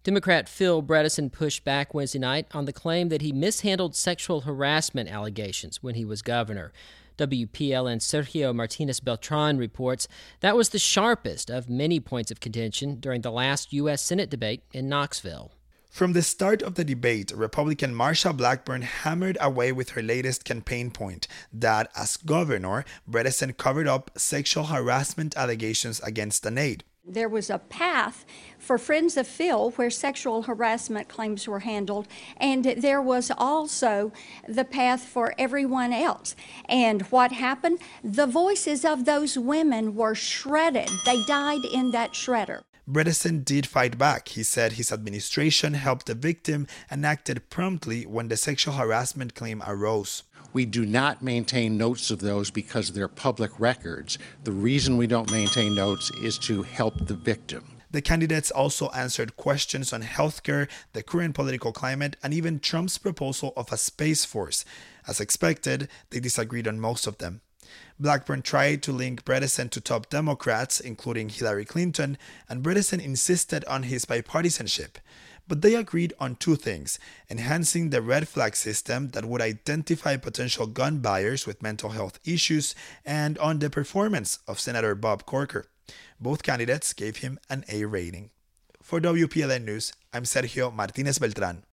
Democrat Phil Bredesen pushed back Wednesday night on the claim that he mishandled sexual harassment allegations when he was governor. WPLN's Sergio Martinez Beltran reports that was the sharpest of many points of contention during the last U.S. Senate debate in Knoxville. From the start of the debate, Republican Marsha Blackburn hammered away with her latest campaign point that, as governor, Bredesen covered up sexual harassment allegations against an aide. There was a path for Friends of Phil where sexual harassment claims were handled, and there was also the path for everyone else. And what happened? The voices of those women were shredded. They died in that shredder. Bredesen did fight back. He said his administration helped the victim and acted promptly when the sexual harassment claim arose. We do not maintain notes of those because they're public records. The reason we don't maintain notes is to help the victim. The candidates also answered questions on healthcare, the current political climate, and even Trump's proposal of a space force. As expected, they disagreed on most of them. Blackburn tried to link Bredesen to top Democrats, including Hillary Clinton, and Bredesen insisted on his bipartisanship. But they agreed on two things: enhancing the red flag system that would identify potential gun buyers with mental health issues, and on the performance of Senator Bob Corker. Both candidates gave him an A rating. For WPLN News, I'm Sergio Martinez Beltran.